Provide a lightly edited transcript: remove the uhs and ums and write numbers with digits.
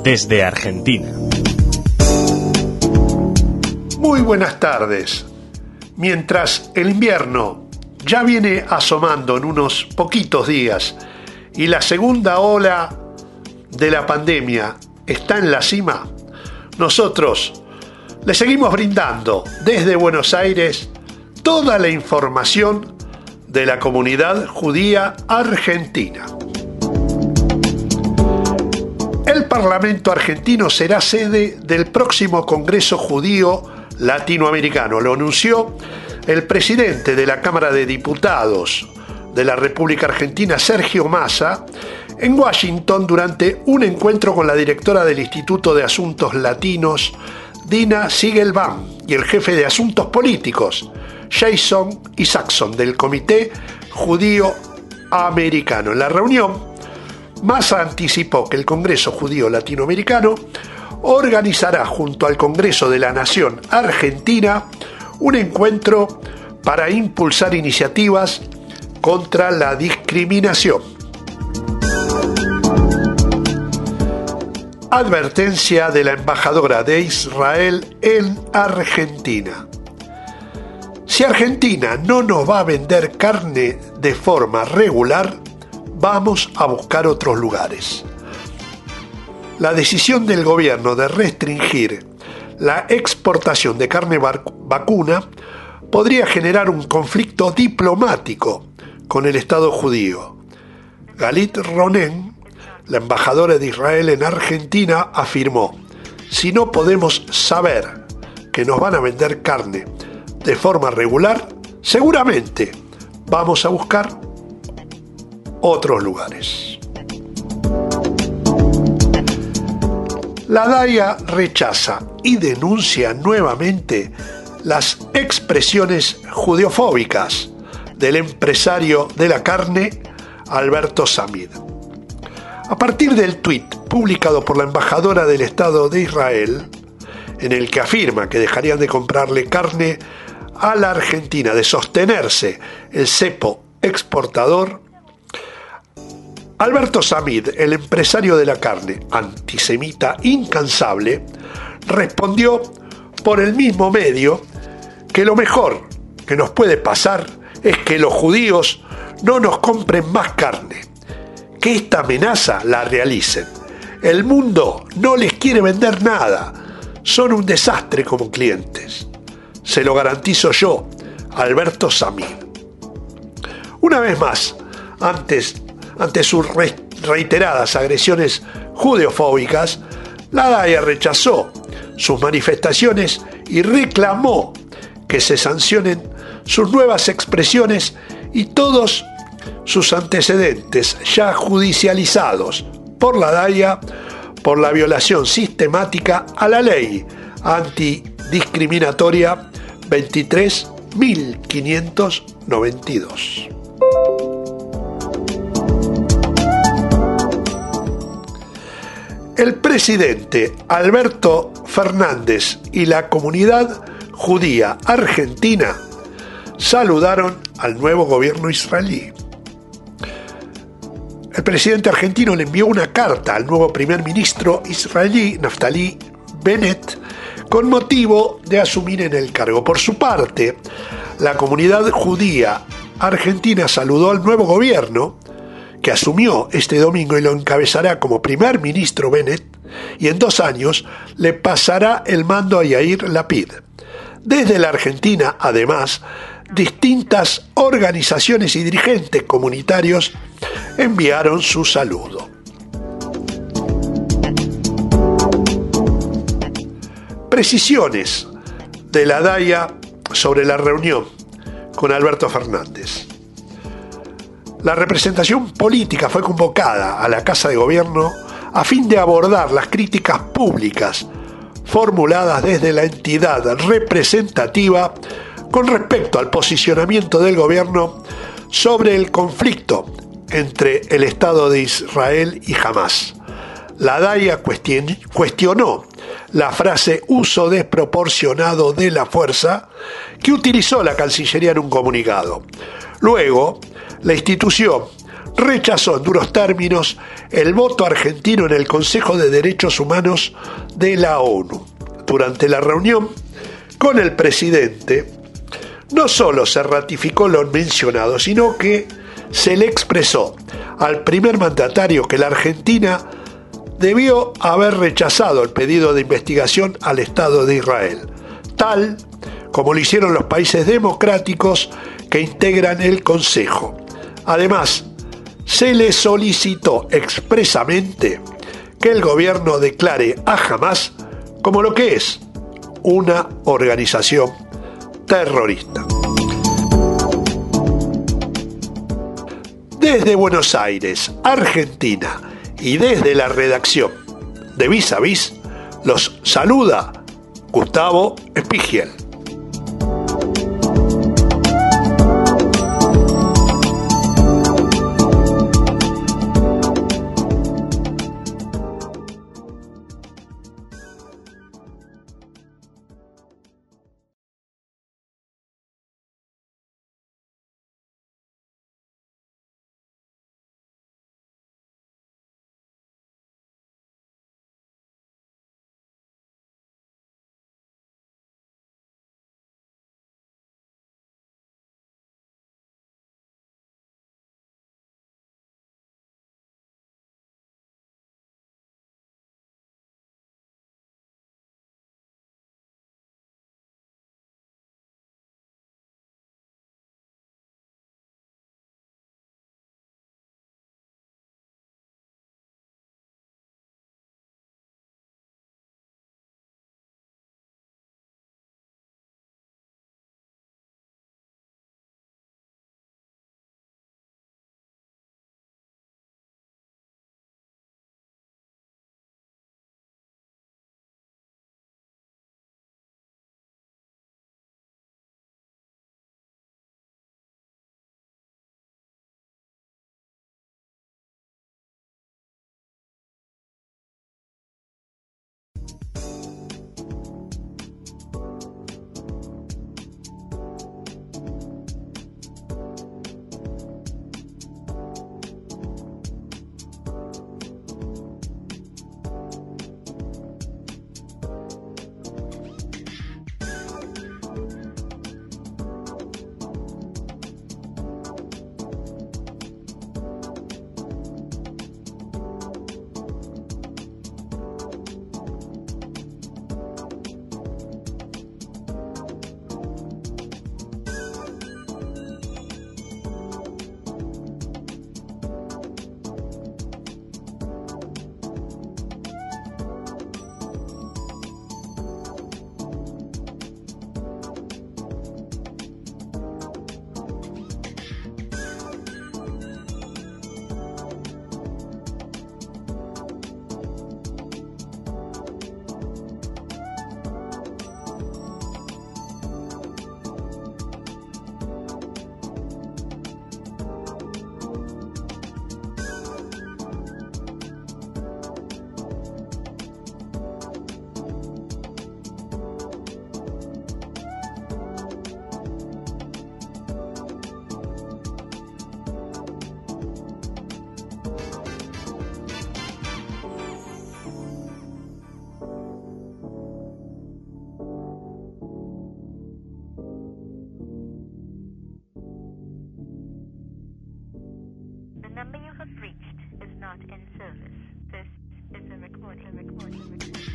desde Argentina. Muy buenas tardes. Mientras el invierno ya viene asomando en unos poquitos días y la segunda ola de la pandemia está en la cima, nosotros le seguimos brindando desde Buenos Aires toda la información de la comunidad judía argentina. El Parlamento argentino será sede del próximo Congreso Judío Latinoamericano. Lo anunció el presidente de la Cámara de Diputados de la República Argentina, Sergio Massa, en Washington durante un encuentro con la directora del Instituto de Asuntos Latinos, Dina Sigelbaum, y el jefe de Asuntos Políticos, Jason Isaacson, del Comité Judío Americano. En la reunión, Massa anticipó que el Congreso Judío Latinoamericano organizará junto al Congreso de la Nación Argentina un encuentro para impulsar iniciativas contra la discriminación. Advertencia de la embajadora de Israel en Argentina. Si Argentina no nos va a vender carne de forma regular, vamos a buscar otros lugares. La decisión del gobierno de restringir la exportación de carne vacuna podría generar un conflicto diplomático con el Estado judío. Galit Ronen, la embajadora de Israel en Argentina, afirmó: si no podemos saber que nos van a vender carne de forma regular, seguramente vamos a buscar otros lugares. La DAIA rechaza y denuncia nuevamente las expresiones judeofóbicas del empresario de la carne, Alberto Samid. A partir del tuit publicado por la embajadora del Estado de Israel, en el que afirma que dejarían de comprarle carne a la Argentina de sostenerse el cepo exportador, Alberto Samid, el empresario de la carne, antisemita incansable, respondió por el mismo medio que lo mejor que nos puede pasar es que los judíos no nos compren más carne, que esta amenaza la realicen. El mundo no les quiere vender nada, son un desastre como clientes. Se lo garantizo yo, Alberto Samid. Una vez más, ante sus reiteradas agresiones judeofóbicas, la DAIA rechazó sus manifestaciones y reclamó que se sancionen sus nuevas expresiones y todos sus antecedentes ya judicializados por la DAIA por la violación sistemática a la ley antidiscriminatoria 23.592. El presidente Alberto Fernández y la comunidad judía argentina saludaron al nuevo gobierno israelí. El presidente argentino le envió una carta al nuevo primer ministro israelí, Naftali Bennett, con motivo de asumir en el cargo. Por su parte, la comunidad judía argentina saludó al nuevo gobierno, que asumió este domingo y lo encabezará como primer ministro Bennett, y en 2 años le pasará el mando a Yair Lapid. Desde la Argentina, además, distintas organizaciones y dirigentes comunitarios enviaron su saludo. Precisiones de la DAIA sobre la reunión con Alberto Fernández. La representación política fue convocada a la Casa de Gobierno a fin de abordar las críticas públicas formuladas desde la entidad representativa con respecto al posicionamiento del gobierno sobre el conflicto entre el Estado de Israel y Hamás. La DAIA cuestionó la frase uso desproporcionado de la fuerza que utilizó la Cancillería en un comunicado. Luego, la institución rechazó en duros términos el voto argentino en el Consejo de Derechos Humanos de la ONU. Durante la reunión con el presidente, no solo se ratificó lo mencionado, sino que se le expresó al primer mandatario que la Argentina debió haber rechazado el pedido de investigación al Estado de Israel, tal como lo hicieron los países democráticos que integran el Consejo. Además, se le solicitó expresamente que el gobierno declare a Hamás como lo que es, una organización terrorista. Desde Buenos Aires, Argentina, y desde la redacción de Vis a Vis, los saluda Gustavo Espigiel. number you have reached is not in service. This is a recording.